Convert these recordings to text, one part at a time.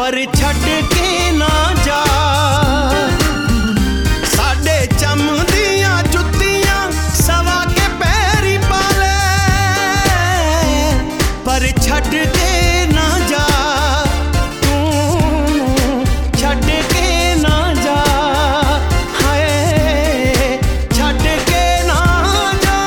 पर छड़ के ना जा। साडे चम दियां जुत्तियां सवा के पैरी पा ले, पर छड़ के ना जा। तू छड़ के ना जा, हाय छड़ के ना जा।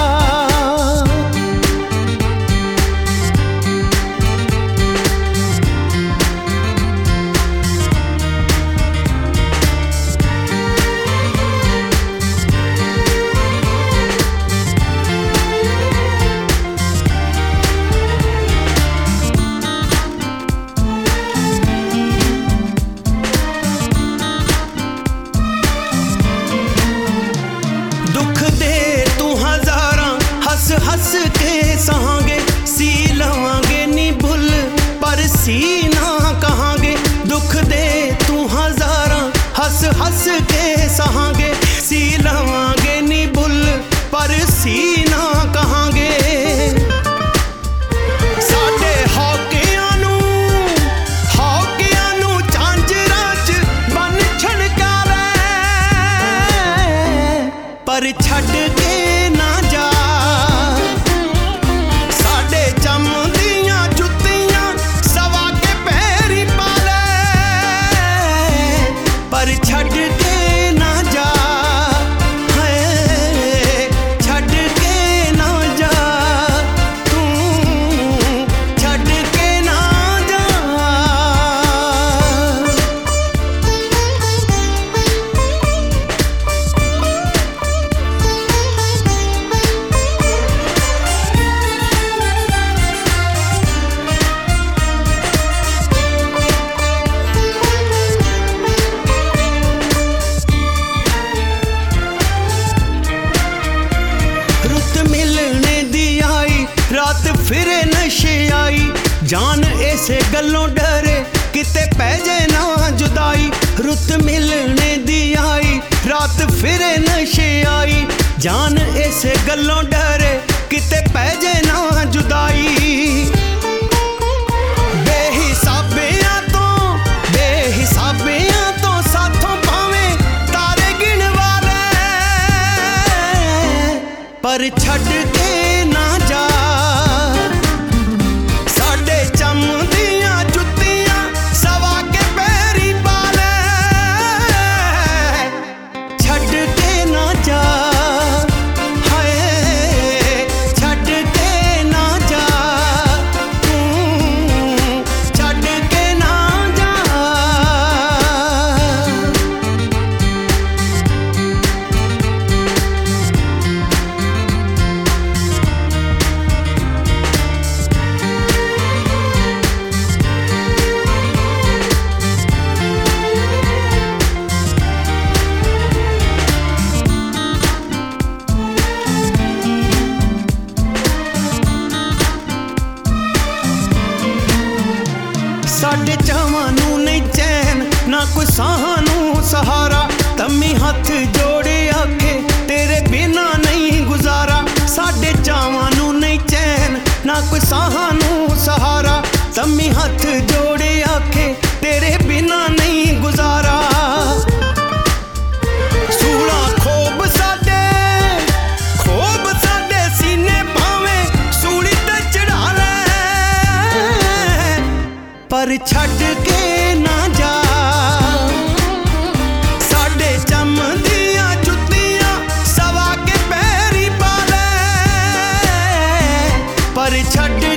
दुख दे तू हजारां हस हस के सहांगे, सी लवांगे नी भुल पर सी ना कहांगे। दुख दे तू हजारां हस हस के सहांगे, सी लवांगे नी भुल पर सी ना कहांगे। साडे हौकियां नू झांजरां च बन छड़का ले, पर छड़ के ना जा। साडे चम दियां जुत्तियां सवा के पैरी पा ले, पर छड़ के ना जा, हाय छड़ के ना जा। तू छड़ के ना जा। रुत मिलने दी आई रात फिरे नशे आई, जान ऐसे गल्लों डरे किते पै जे ना जुदाई। रुत मिलने दी आई रात फिरे नशे आई, जान ऐसे गल्लों डरे किते पै जे ना जुदाई। बेहिसाबियां तो साथों भावें तारे गिन वाले, पर छड़ के ना जा। साडे चम दियां जुत्तियां सवा के पैरी पा ले, छड़ के ना जा, हाय छड़ के ना जा। तू छड़ के ना जा। साडे चावां नू नहीं चैन ना कोई साहां नू सहारा, तम्मी हथ जोड़े आखे तेरे बिना नहीं गुजारा। साडे चावां नू नहीं चैन ना कोई साहां नू सहारा, तम्मी हथ जोड़े आखे तेरे बिना नहीं गुजारा। सूला खोब साडे सीने भावें सूली ते चढ़ा ले, पर छड़ के ना जा। साडे चम दियां जुत्तियां सवा के पैरी पा ले, पर छड़